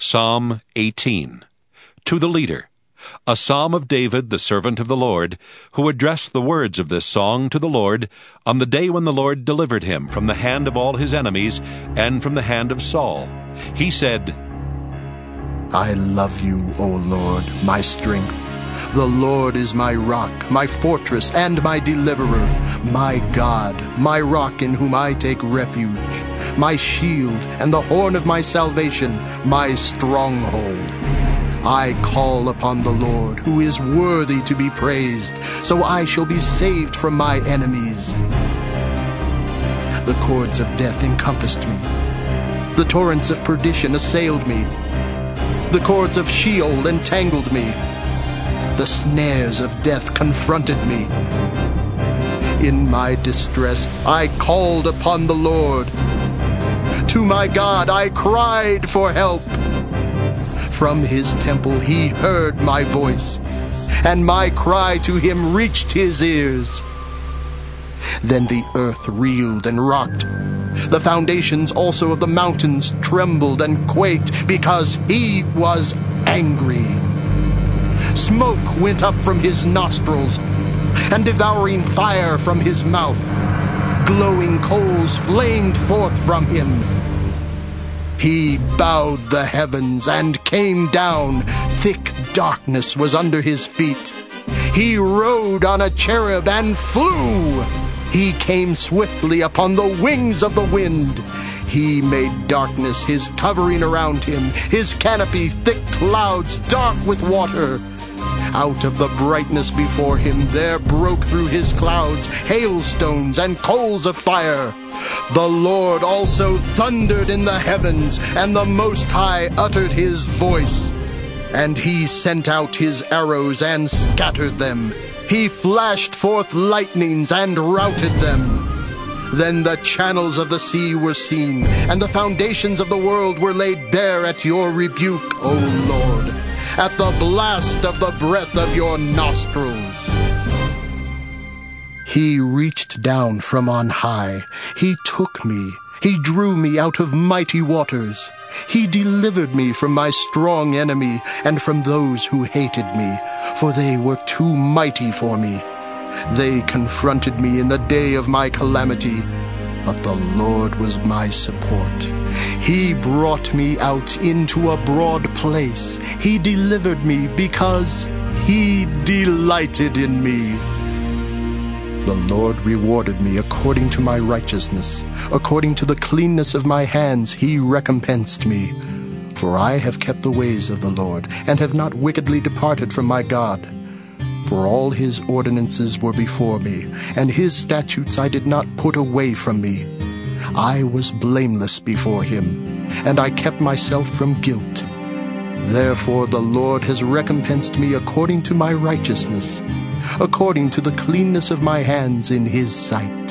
Psalm 18. To the leader, a psalm of David, the servant of the Lord, who addressed the words of this song to the Lord on the day when the Lord delivered him from the hand of all his enemies and from the hand of Saul. He said, I love you, O Lord, my strength. The Lord is my rock, my fortress, and my deliverer, my God, my rock in whom I take refuge, my shield and the horn of my salvation, my stronghold. I call upon the Lord, who is worthy to be praised, so I shall be saved from my enemies. The cords of death encompassed me. The torrents of perdition assailed me. The cords of Sheol entangled me. The snares of death confronted me. In my distress, I called upon the Lord. To my God, I cried for help. From his temple, he heard my voice, and my cry to him reached his ears. Then the earth reeled and rocked. The foundations also of the mountains trembled and quaked because he was angry. Smoke went up from his nostrils, and devouring fire from his mouth. Glowing coals flamed forth from him. He bowed the heavens and came down. Thick darkness was under his feet. He rode on a cherub and flew. He came swiftly upon the wings of the wind. He made darkness his covering around him, his canopy thick clouds dark with water. Out of the brightness before him there broke through his clouds hailstones and coals of fire. The Lord also thundered in the heavens, and the Most High uttered his voice. And he sent out his arrows and scattered them. He flashed forth lightnings and routed them. Then the channels of the sea were seen, and the foundations of the world were laid bare at your rebuke, O Lord, at the blast of the breath of your nostrils. He reached down from on high. He took me. He drew me out of mighty waters. He delivered me from my strong enemy and from those who hated me, for they were too mighty for me. They confronted me in the day of my calamity, but the Lord was my support. He brought me out into a broad place. He delivered me because he delighted in me. The Lord rewarded me according to my righteousness. According to the cleanness of my hands he recompensed me. For I have kept the ways of the Lord, and have not wickedly departed from my God. For all his ordinances were before me, and his statutes I did not put away from me. I was blameless before him, and I kept myself from guilt. Therefore the Lord has recompensed me according to my righteousness, according to the cleanness of my hands in his sight.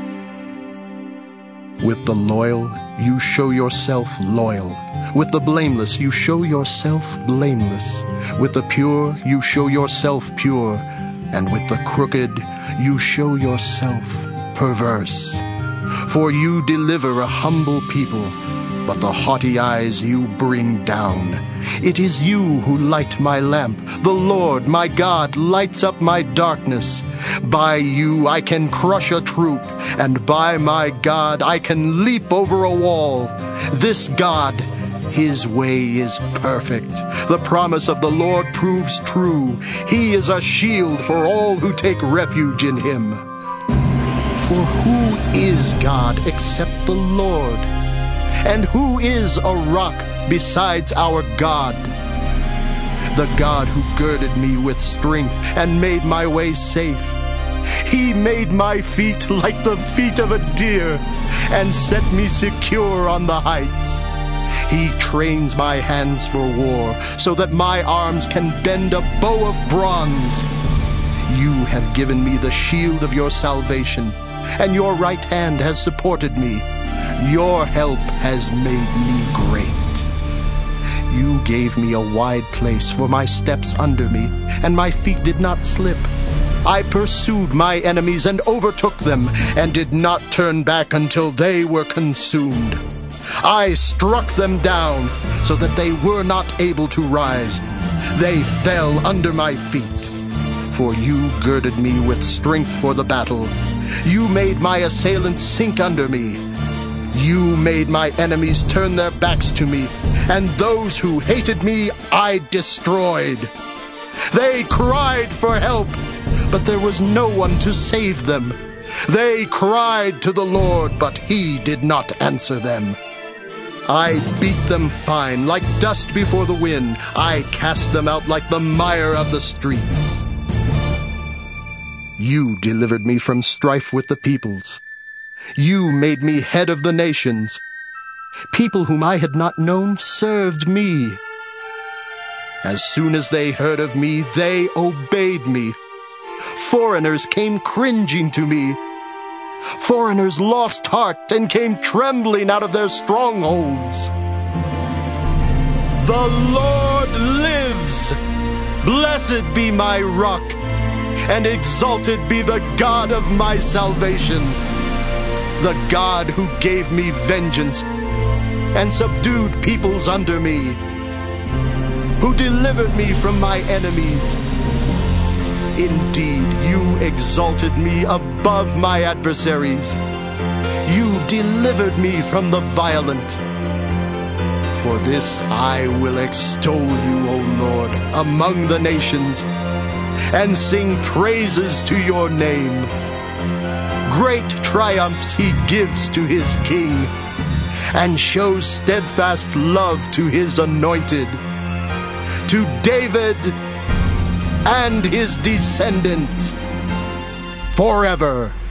With the loyal you show yourself loyal. With the blameless you show yourself blameless. With the pure you show yourself pure. And with the crooked you show yourself perverse. For you deliver a humble people, but the haughty eyes you bring down. It is you who light my lamp. The Lord, my God, lights up my darkness. By you I can crush a troop, and by my God I can leap over a wall. This God, his way is perfect. The promise of the Lord proves true. He is a shield for all who take refuge in him. For who is God except the Lord? And who is a rock besides our God? The God who girded me with strength and made my way safe. He made my feet like the feet of a deer and set me secure on the heights. He trains my hands for war so that my arms can bend a bow of bronze. You have given me the shield of your salvation, and your right hand has supported me. Your help has made me great. You gave me a wide place for my steps under me, and my feet did not slip. I pursued my enemies and overtook them, and did not turn back until they were consumed. I struck them down so that they were not able to rise. They fell under my feet. For you girded me with strength for the battle. You made my assailants sink under me. You made my enemies turn their backs to me, and those who hated me I destroyed. They cried for help, but there was no one to save them. They cried to the Lord, but he did not answer them. I beat them fine, like dust before the wind. I cast them out like the mire of the streets. You delivered me from strife with the peoples. You made me head of the nations. People whom I had not known served me. As soon as they heard of me, they obeyed me. Foreigners came cringing to me. Foreigners lost heart and came trembling out of their strongholds. The Lord lives! Blessed be my rock, and exalted be the God of my salvation, the God who gave me vengeance and subdued peoples under me, who delivered me from my enemies. Indeed, you exalted me above my adversaries. You delivered me from the violent. For this I will extol you, O Lord, among the nations, and sing praises to your name. Great triumphs he gives to his king, and shows steadfast love to his anointed, to David and his descendants forever.